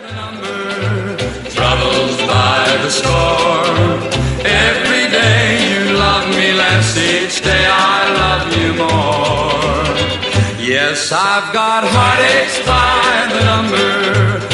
Troubles by the score. Every day you love me less, each day I love you more. Yes, I've got heartaches by the number.